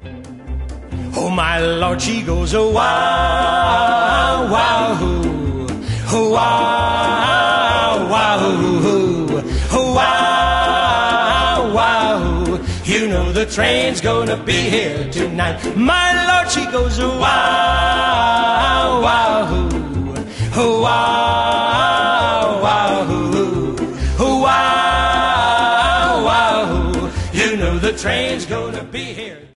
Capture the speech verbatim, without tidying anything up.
Oh, my Lord, she goes a wow, wow, hoo, wow, wow, hoo, wow, wow. You know the train's gonna be here tonight. My Lord, she goes a wow, wow, hoo, wow, wow, hoo, wow, wow. You know the train's gonna be here.